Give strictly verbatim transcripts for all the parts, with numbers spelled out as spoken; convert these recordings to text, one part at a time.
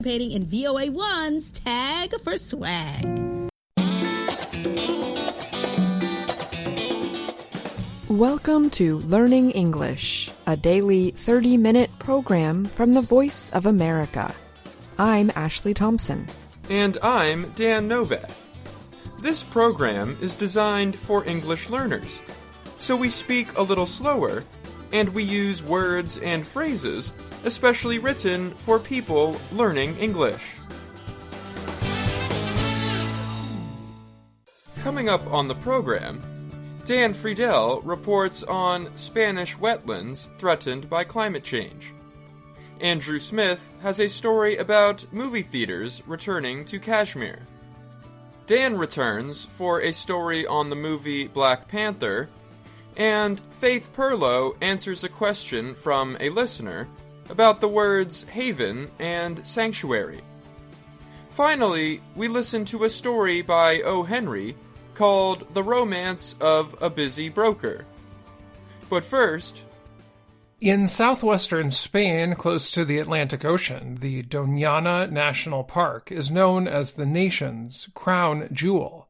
participating in V O A one's Tag for Swag. Welcome to Learning English, a daily thirty-minute program from the Voice of America. I'm Ashley Thompson. And I'm Dan Novak. This program is designed for English learners, so we speak a little slower, and we use words and phrases especially written for people learning English. Coming up on the program, Dan Friedel reports on Spanish wetlands threatened by climate change. Andrew Smith has a story about movie theaters returning to Kashmir. Dan returns for a story on the movie Black Panther, and Faith Perlow answers a question from a listener about the words haven and sanctuary. Finally, we listen to a story by O. Henry called The Romance of a Busy Broker. But first, in southwestern Spain, close to the Atlantic Ocean, the Doñana National Park is known as the nation's crown jewel.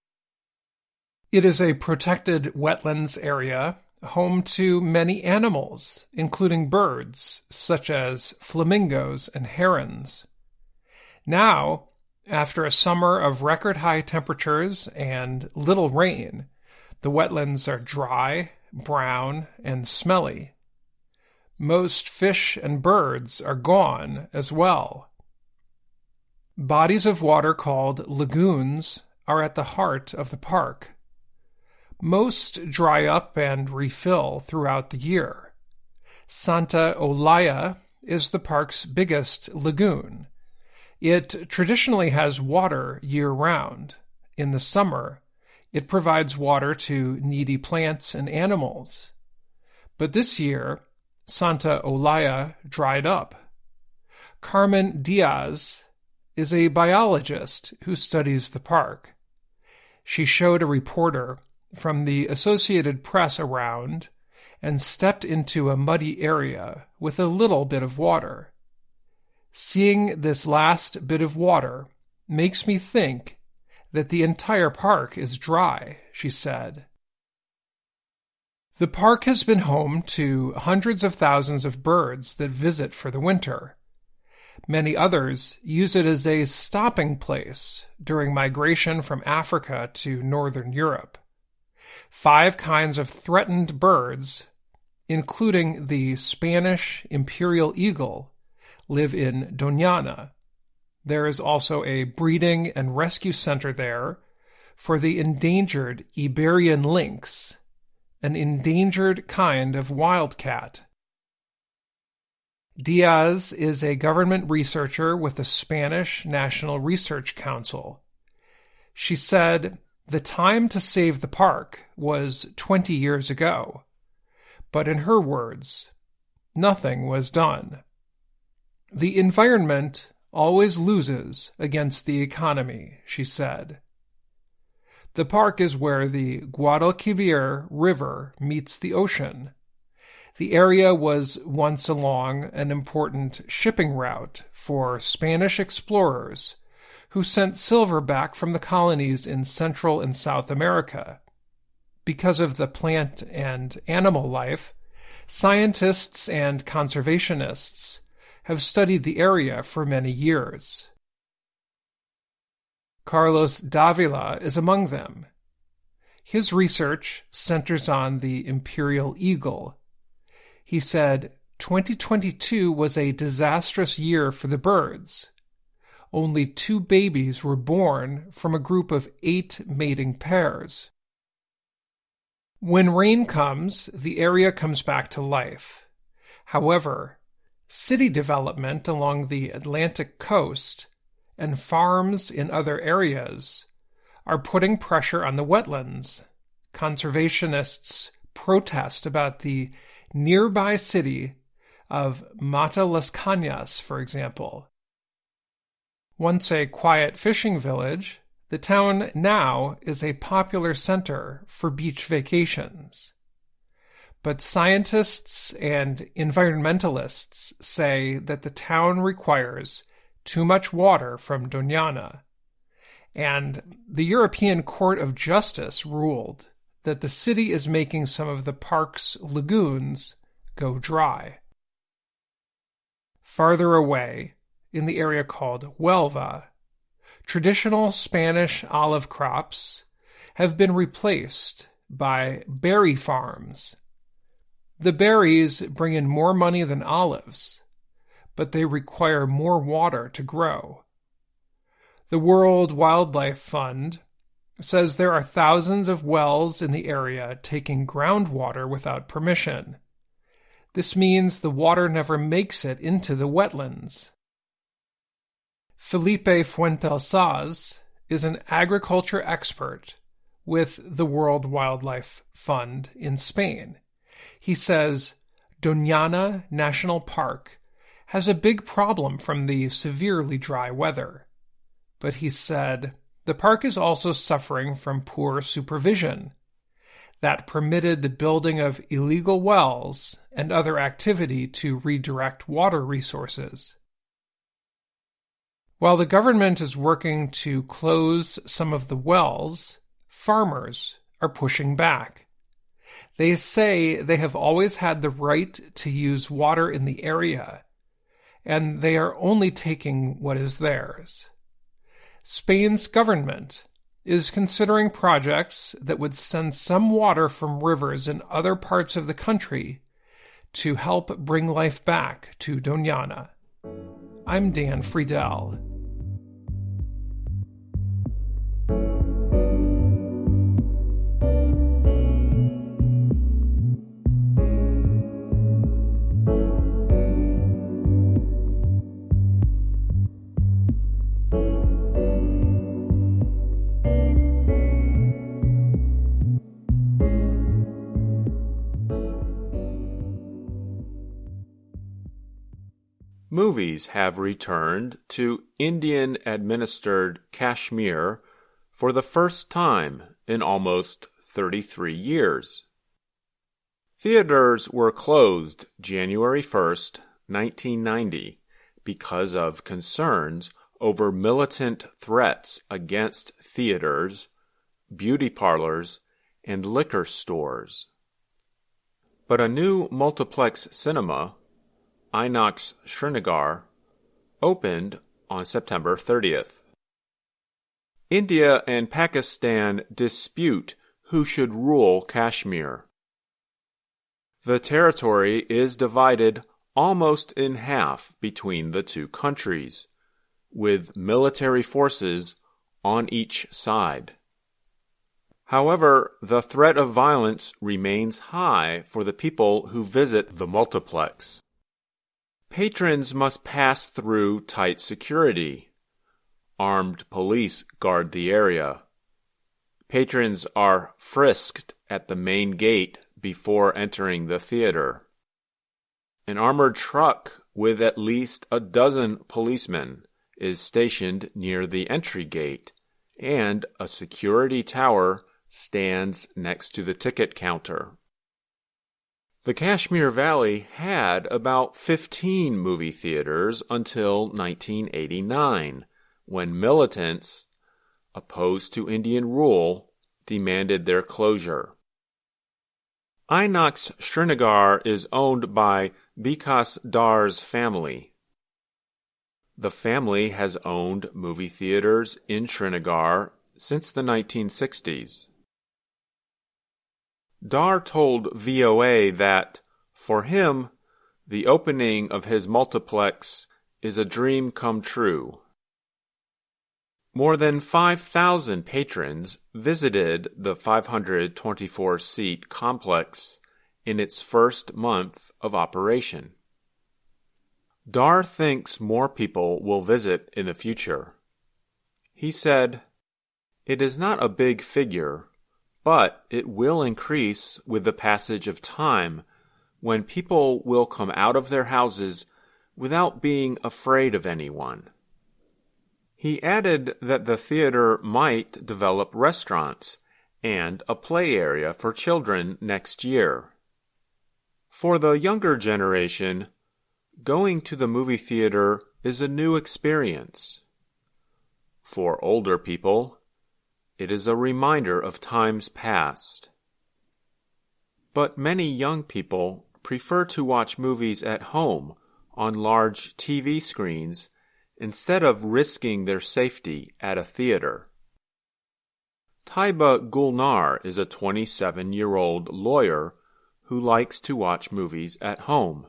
It is a protected wetlands area, home to many animals, including birds, such as flamingos and herons. Now, after a summer of record-high temperatures and little rain, the wetlands are dry, brown, and smelly. Most fish and birds are gone as well. Bodies of water called lagoons are at the heart of the park. Most dry up and refill throughout the year. Santa Olaya is the park's biggest lagoon. It traditionally has water year-round. In the summer, it provides water to needy plants and animals. But this year, Santa Olaya dried up. Carmen Diaz is a biologist who studies the park. She showed a reporter from the Associated Press around and stepped into a muddy area with a little bit of water. Seeing this last bit of water makes me think that the entire park is dry, she said. The park has been home to hundreds of thousands of birds that visit for the winter. Many others use it as a stopping place during migration from Africa to northern Europe. Five kinds of threatened birds, including the Spanish imperial eagle, live in Doñana. There is also a breeding and rescue center there for the endangered Iberian lynx, an endangered kind of wildcat. Diaz is a government researcher with the Spanish National Research Council. She said the time to save the park was twenty years ago, but in her words, nothing was done. The environment always loses against the economy, she said. The park is where the Guadalquivir River meets the ocean. The area was once along an important shipping route for Spanish explorers who sent silver back from the colonies in Central and South America. Because of the plant and animal life, scientists and conservationists have studied the area for many years. Carlos Davila is among them. His research centers on the imperial eagle. He said, twenty twenty-two was a disastrous year for the birds. Only two babies were born from a group of eight mating pairs. When rain comes, the area comes back to life. However, city development along the Atlantic coast and farms in other areas are putting pressure on the wetlands. Conservationists protest about the nearby city of Mata Las Cañas, for example. Once a quiet fishing village, the town now is a popular center for beach vacations. But scientists and environmentalists say that the town requires too much water from Doñana, and the European Court of Justice ruled that the city is making some of the park's lagoons go dry. Farther away, in the area called Huelva, traditional Spanish olive crops have been replaced by berry farms. The berries bring in more money than olives, but they require more water to grow. The World Wildlife Fund says there are thousands of wells in the area taking groundwater without permission. This means the water never makes it into the wetlands. Felipe Fuentealsaz is an agriculture expert with the World Wildlife Fund in Spain. He says Doñana National Park has a big problem from the severely dry weather. But he said the park is also suffering from poor supervision that permitted the building of illegal wells and other activity to redirect water resources. While the government is working to close some of the wells, farmers are pushing back. They say they have always had the right to use water in the area, and they are only taking what is theirs. Spain's government is considering projects that would send some water from rivers in other parts of the country to help bring life back to Doñana. I'm Dan Friedel. Movies have returned to Indian-administered Kashmir for the first time in almost thirty-three years. Theaters were closed January first, nineteen ninety, because of concerns over militant threats against theaters, beauty parlors, and liquor stores. But a new multiplex cinema, Inox Srinagar, opened on September thirtieth. India and Pakistan dispute who should rule Kashmir. The territory is divided almost in half between the two countries, with military forces on each side. However, the threat of violence remains high for the people who visit the multiplex. Patrons must pass through tight security. Armed police guard the area. Patrons are frisked at the main gate before entering the theater. An armored truck with at least a dozen policemen is stationed near the entry gate, and a security tower stands next to the ticket counter. The Kashmir Valley had about fifteen movie theaters until nineteen eighty-nine, when militants, opposed to Indian rule, demanded their closure. Inox Srinagar is owned by Vikas Dar's family. The family has owned movie theaters in Srinagar since the nineteen sixties. Dar told V O A that, for him, the opening of his multiplex is a dream come true. More than five thousand patrons visited the five hundred twenty-four seat complex in its first month of operation. Dar thinks more people will visit in the future. He said, "It is not a big figure, but it will increase with the passage of time, when people will come out of their houses without being afraid of anyone." He added that the theater might develop restaurants and a play area for children next year. For the younger generation, going to the movie theater is a new experience. For older people, it is a reminder of times past. But many young people prefer to watch movies at home on large T V screens instead of risking their safety at a theater. Taiba Gulnar is a twenty-seven-year-old lawyer who likes to watch movies at home.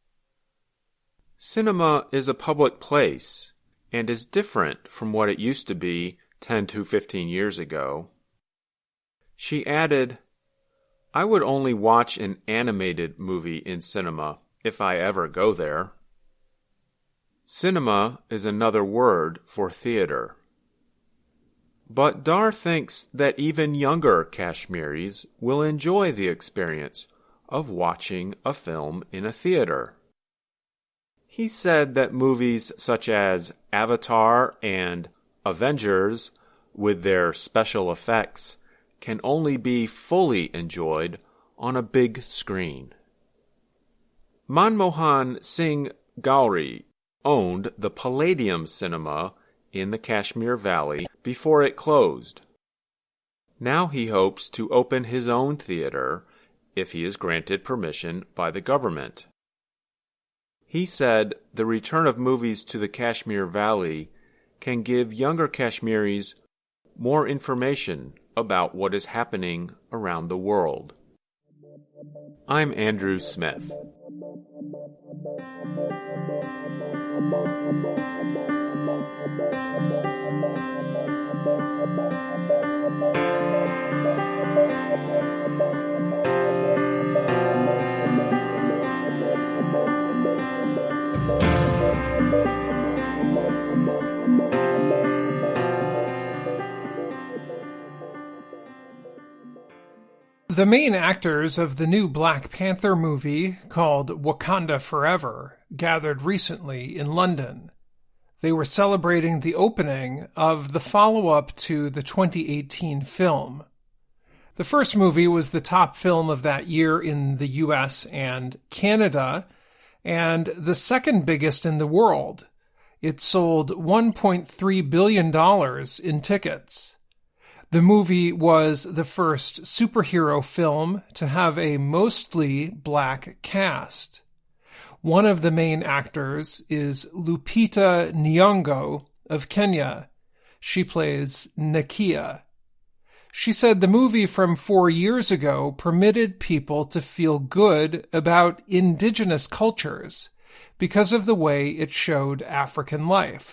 Cinema is a public place and is different from what it used to be ten to fifteen years ago. She added, "I would only watch an animated movie in cinema if I ever go there." Cinema is another word for theater. But Dar thinks that even younger Kashmiris will enjoy the experience of watching a film in a theater. He said that movies such as Avatar and Avengers, with their special effects, can only be fully enjoyed on a big screen. Manmohan Singh Gauri owned the Palladium Cinema in the Kashmir Valley before it closed. Now he hopes to open his own theater if he is granted permission by the government. He said the return of movies to the Kashmir Valley can give younger Kashmiris more information about what is happening around the world. I'm Andrew Smith. The main actors of the new Black Panther movie, called Wakanda Forever, gathered recently in London. They were celebrating the opening of the follow-up to the twenty eighteen film. The first movie was the top film of that year in the U S and Canada, and the second biggest in the world. It sold one point three billion dollars in tickets. The movie was the first superhero film to have a mostly black cast. One of the main actors is Lupita Nyong'o of Kenya. She plays Nakia. She said the movie from four years ago permitted people to feel good about indigenous cultures because of the way it showed African life.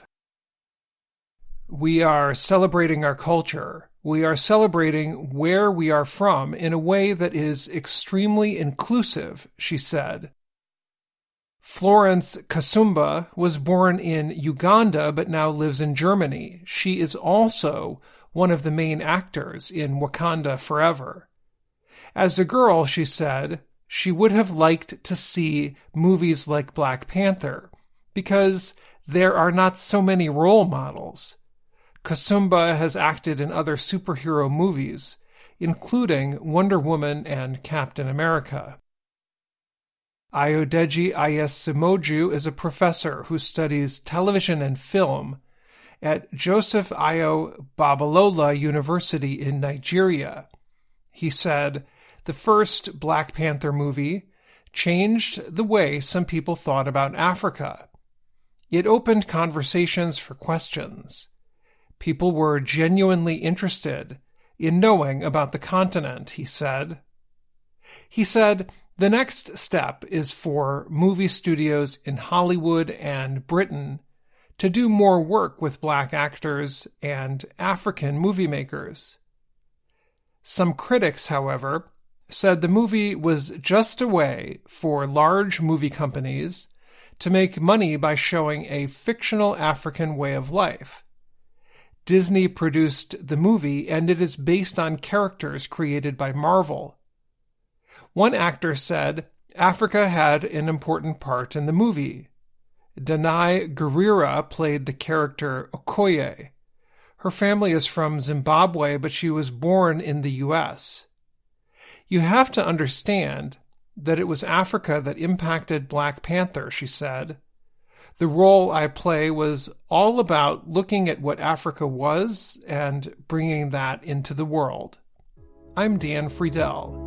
We are celebrating our culture. We are celebrating where we are from in a way that is extremely inclusive, she said. Florence Kasumba was born in Uganda but now lives in Germany. She is also one of the main actors in Wakanda Forever. As a girl, she said, she would have liked to see movies like Black Panther because there are not so many role models. Kasumba has acted in other superhero movies, including Wonder Woman and Captain America. Ayodeji Ayesemoju is a professor who studies television and film at Joseph Ayo Babalola University in Nigeria. He said, the first Black Panther movie changed the way some people thought about Africa. It opened conversations for questions. People were genuinely interested in knowing about the continent, he said. He said, the next step is for movie studios in Hollywood and Britain to do more work with black actors and African movie makers. Some critics, however, said the movie was just a way for large movie companies to make money by showing a fictional African way of life. Disney produced the movie, and it is based on characters created by Marvel. One actor said Africa had an important part in the movie. Danai Gurira played the character Okoye. Her family is from Zimbabwe, but she was born in the U S. You have to understand that it was Africa that impacted Black Panther, she said. The role I play was all about looking at what Africa was and bringing that into the world. I'm Dan Friedel.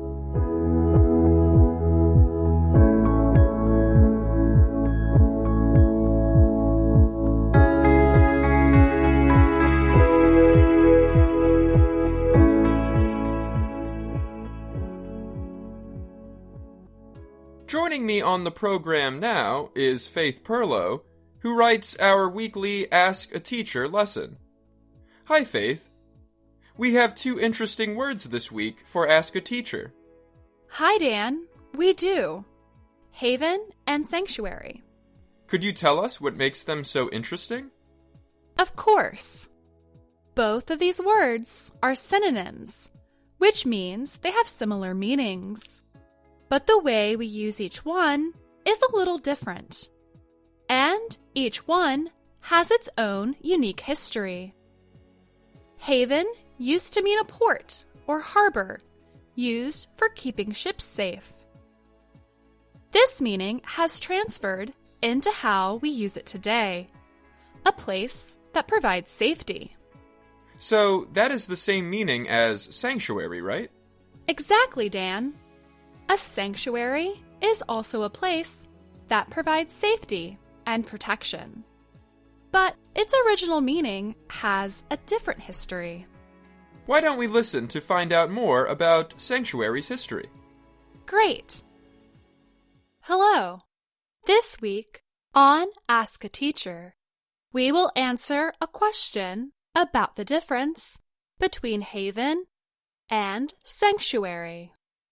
Joining me on the program now is Faith Perlow, who writes our weekly Ask a Teacher lesson. Hi, Faith. We have two interesting words this week for Ask a Teacher. Hi, Dan. We do. Haven and sanctuary. Could you tell us what makes them so interesting? Of course. Both of these words are synonyms, which means they have similar meanings. But the way we use each one is a little different. And each one has its own unique history. Haven used to mean a port or harbor used for keeping ships safe. This meaning has transferred into how we use it today, a place that provides safety. So that is the same meaning as sanctuary, right? Exactly, Dan. A sanctuary is also a place that provides safety and protection. But its original meaning has a different history. Why don't we listen to find out more about sanctuary's history? Great! Hello! This week on Ask a Teacher, we will answer a question about the difference between haven and sanctuary.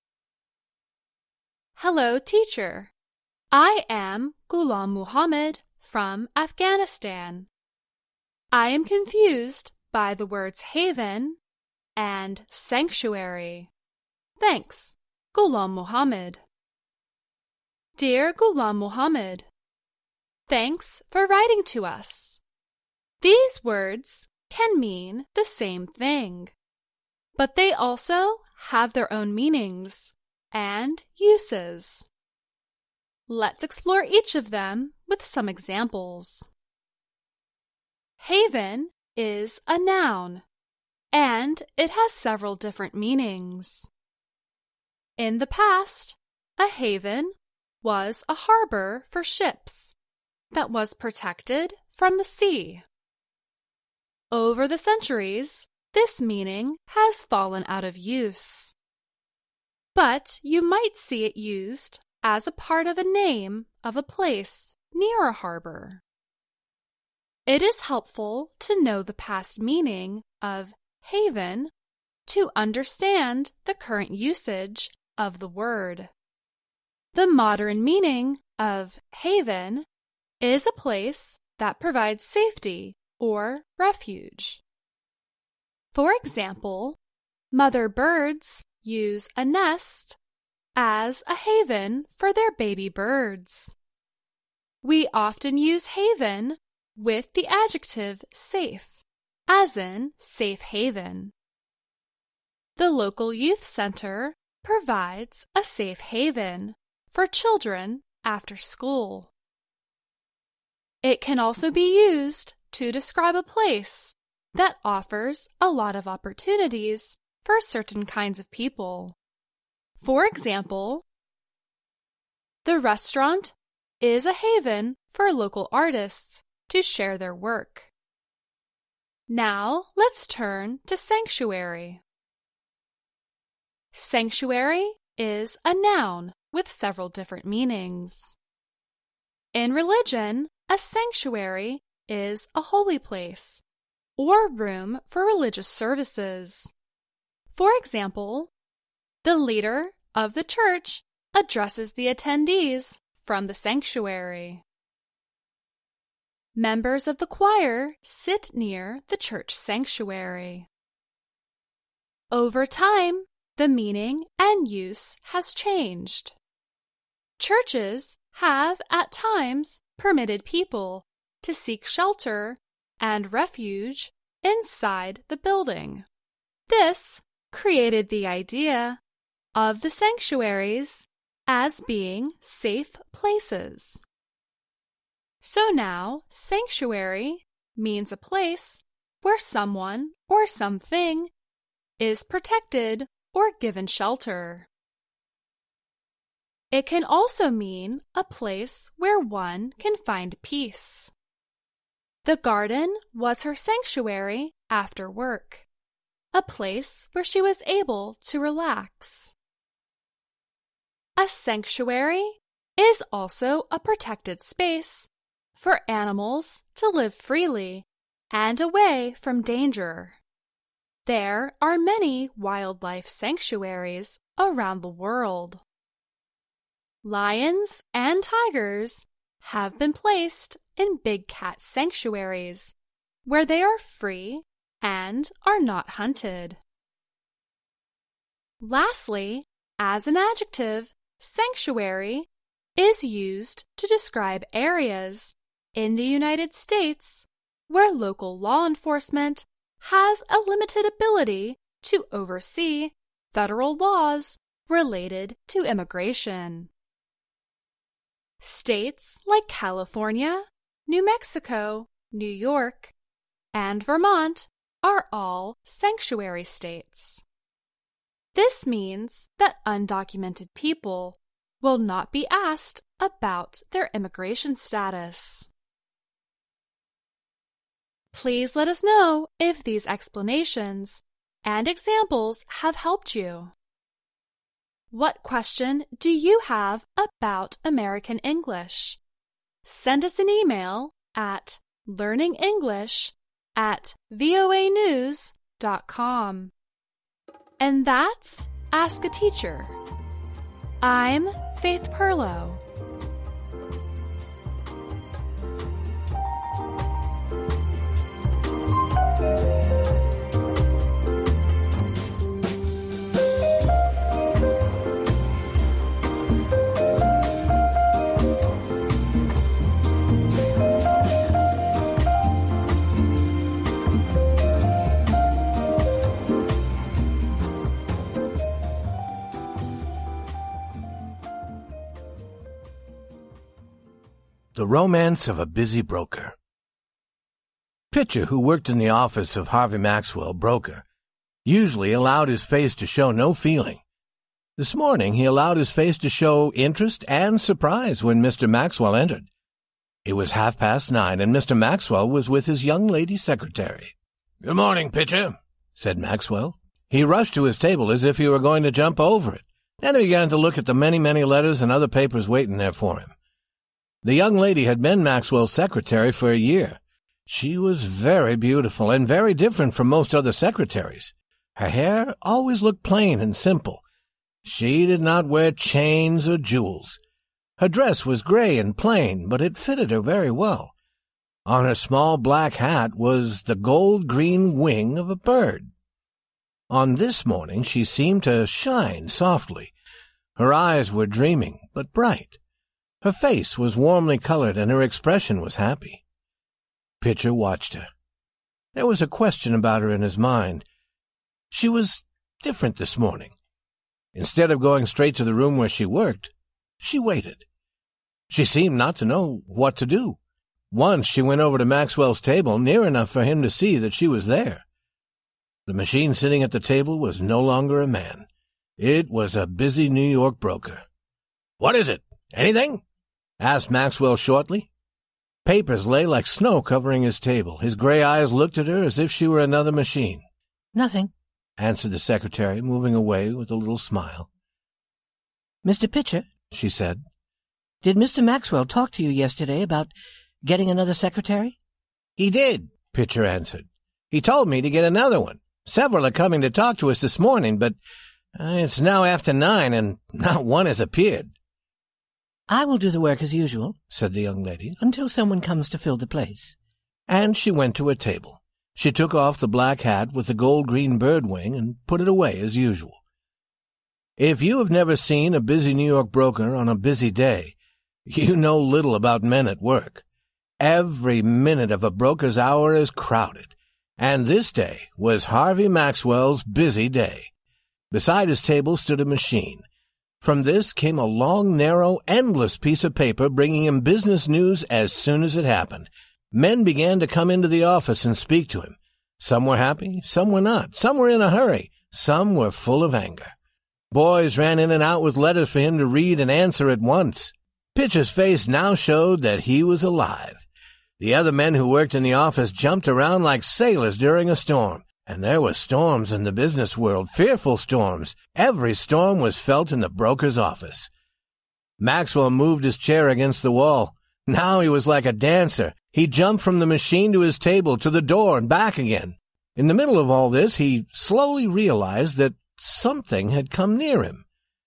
Hello, teacher. I am Ghulam Muhammad from Afghanistan. I am confused by the words haven and sanctuary. Thanks, Ghulam Muhammad. Dear Ghulam Muhammad, thanks for writing to us. These words can mean the same thing, but they also have their own meanings and uses. Let's explore each of them with some examples. Haven is a noun, and it has several different meanings. In the past, a haven was a harbor for ships that was protected from the sea. Over the centuries, this meaning has fallen out of use. But you might see it used as a part of a name of a place near a harbor. It is helpful to know the past meaning of haven to understand the current usage of the word. The modern meaning of haven is a place that provides safety or refuge. For example, mother birds use a nest as a haven for their baby birds. We often use haven with the adjective safe, as in safe haven. The local youth center provides a safe haven for children after school. It can also be used to describe a place that offers a lot of opportunities for certain kinds of people. For example, the restaurant is a haven for local artists to share their work. Now let's turn to sanctuary. Sanctuary is a noun with several different meanings. In religion, a sanctuary is a holy place or room for religious services. For example, the leader of the church addresses the attendees from the sanctuary. Members of the choir sit near the church sanctuary. Over time, the meaning and use has changed. Churches have at times permitted people to seek shelter and refuge inside the building. This created the idea of the sanctuaries as being safe places. So now, sanctuary means a place where someone or something is protected or given shelter. It can also mean a place where one can find peace. The garden was her sanctuary after work, a place where she was able to relax. A sanctuary is also a protected space for animals to live freely and away from danger. There are many wildlife sanctuaries around the world. Lions and tigers have been placed in big cat sanctuaries, where they are free and are not hunted. Lastly, as an adjective, sanctuary is used to describe areas in the United States where local law enforcement has a limited ability to oversee federal laws related to immigration. States like California, New Mexico, New York, and Vermont are all sanctuary states. This means that undocumented people will not be asked about their immigration status. Please let us know if these explanations and examples have helped you. What question do you have about American English? Send us an email at learningenglish at voa news dot com. And that's Ask a Teacher. I'm Faith Perlow. The Romance of a Busy Broker. Pitcher, who worked in the office of Harvey Maxwell, broker, usually allowed his face to show no feeling. This morning he allowed his face to show interest and surprise when Mister Maxwell entered. It was half past nine, and Mister Maxwell was with his young lady secretary. "Good morning, Pitcher," said Maxwell. He rushed to his table as if he were going to jump over it. Then he began to look at the many, many letters and other papers waiting there for him. The young lady had been Maxwell's secretary for a year. She was very beautiful and very different from most other secretaries. Her hair always looked plain and simple. She did not wear chains or jewels. Her dress was gray and plain, but it fitted her very well. On her small black hat was the gold-green wing of a bird. On this morning she seemed to shine softly. Her eyes were dreaming, but bright. Her face was warmly colored, and her expression was happy. Pitcher watched her. There was a question about her in his mind. She was different this morning. Instead of going straight to the room where she worked, she waited. She seemed not to know what to do. Once she went over to Maxwell's table, near enough for him to see that she was there. The machine sitting at the table was no longer a man. It was a busy New York broker. "What is it? Anything?" asked Maxwell shortly. Papers lay like snow covering his table. His gray eyes looked at her as if she were another machine. "Nothing," answered the secretary, moving away with a little smile. "Mister Pitcher," she said, "did Mister Maxwell talk to you yesterday about getting another secretary?" "He did," Pitcher answered. "He told me to get another one. Several are coming to talk to us this morning, but uh, it's now after nine, and not one has appeared." "I will do the work as usual," said the young lady, "until someone comes to fill the place." And she went to her table. She took off the black hat with the gold-green bird wing and put it away as usual. If you have never seen a busy New York broker on a busy day, you know little about men at work. Every minute of a broker's hour is crowded, and this day was Harvey Maxwell's busy day. Beside his table stood a machine. From this came a long, narrow, endless piece of paper bringing him business news as soon as it happened. Men began to come into the office and speak to him. Some were happy, some were not. Some were in a hurry, some were full of anger. Boys ran in and out with letters for him to read and answer at once. Pitcher's face now showed that he was alive. The other men who worked in the office jumped around like sailors during a storm. And there were storms in the business world, fearful storms. Every storm was felt in the broker's office. Maxwell moved his chair against the wall. Now he was like a dancer. He jumped from the machine to his table, to the door, and back again. In the middle of all this, he slowly realized that something had come near him.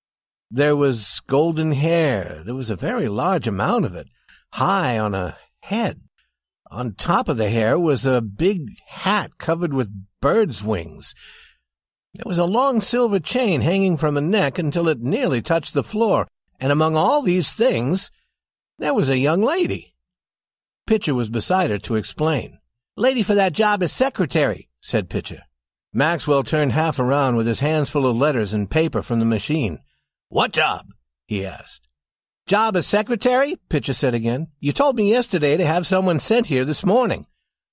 There was golden hair. There was a very large amount of it, high on a head. On top of the hair was a big hat covered with birds' wings. There was a long silver chain hanging from a neck until it nearly touched the floor, and among all these things, there was a young lady. Pitcher was beside her to explain. "Lady for that job is secretary," said Pitcher. Maxwell turned half around with his hands full of letters and paper from the machine. "What job?" he asked. "Job as secretary?" Pitcher said again. "You told me yesterday to have someone sent here this morning."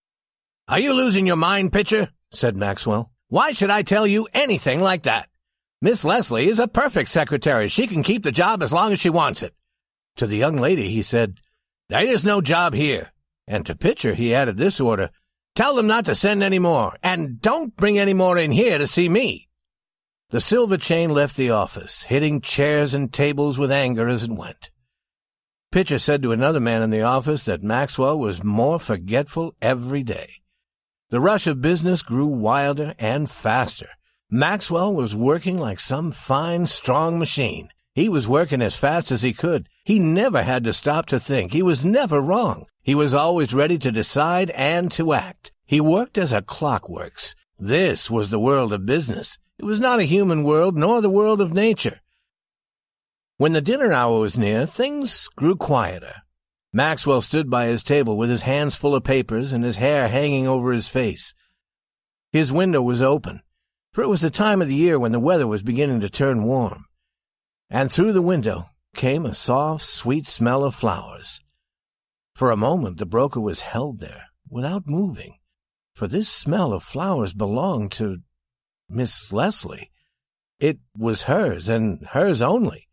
"Are you losing your mind, Pitcher?" said Maxwell. "Why should I tell you anything like that? Miss Leslie is a perfect secretary. She can keep the job as long as she wants it." To the young lady he said, "There is no job here." And to Pitcher he added this order, "Tell them not to send any more, and don't bring any more in here to see me." The silver chain left the office, hitting chairs and tables with anger as it went. Pitcher said to another man in the office that Maxwell was more forgetful every day. The rush of business grew wilder and faster. Maxwell was working like some fine, strong machine. He was working as fast as he could. He never had to stop to think. He was never wrong. He was always ready to decide and to act. He worked as a clock works. This was the world of business. It was not a human world, nor the world of nature. When the dinner hour was near, things grew quieter. Maxwell stood by his table with his hands full of papers and his hair hanging over his face. His window was open, for it was the time of the year when the weather was beginning to turn warm. And through the window came a soft, sweet smell of flowers. For a moment the broker was held there, without moving, for this smell of flowers belonged to Miss Leslie. It was hers, and hers only.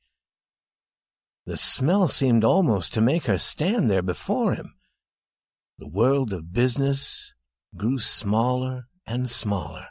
The smell seemed almost to make her stand there before him. The world of business grew smaller and smaller,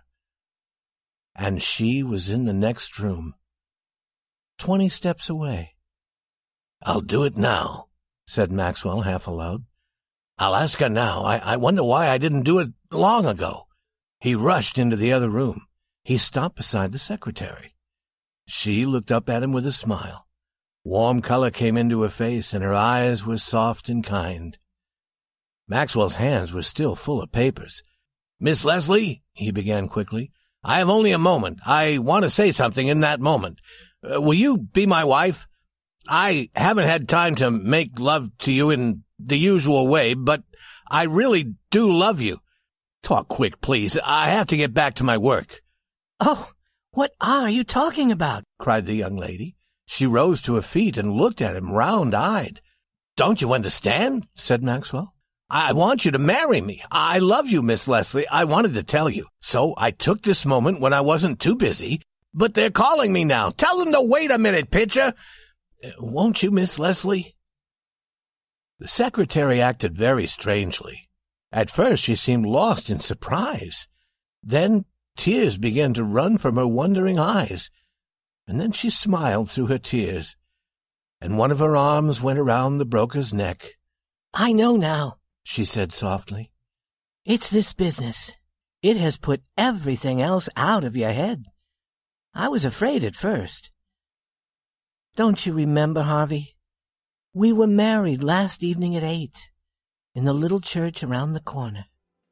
and she was in the next room, twenty steps away. "I'll do it now," said Maxwell half aloud. "I'll ask her now. I, I wonder why I didn't do it long ago." He rushed into the other room. He stopped beside the secretary. She looked up at him with a smile. Warm color came into her face, and her eyes were soft and kind. Maxwell's hands were still full of papers. "Miss Leslie," he began quickly, "I have only a moment. I want to say something in that moment. Uh, will you be my wife? I haven't had time to make love to you in the usual way, but I really do love you. Talk quick, please. I have to get back to my work." "Oh, what are you talking about?" cried the young lady. She rose to her feet and looked at him round-eyed. "Don't you understand?" said Maxwell. "I want you to marry me. I love you, Miss Leslie. I wanted to tell you, so I took this moment when I wasn't too busy. But they're calling me now. Tell them to wait a minute, Pitcher. Won't you, Miss Leslie?" The secretary acted very strangely. At first she seemed lost in surprise. Then tears began to run from her wondering eyes, and then she smiled through her tears, and one of her arms went around the broker's neck. "I know now," she said softly. "It's this business. It has put everything else out of your head. I was afraid at first. Don't you remember, Harvey? We were married last evening at eight, in the little church around the corner."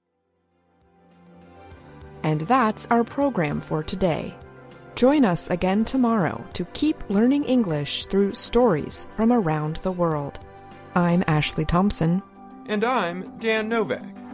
And that's our program for today. Join us again tomorrow to keep learning English through stories from around the world. I'm Ashley Thompson. And I'm Dan Novak.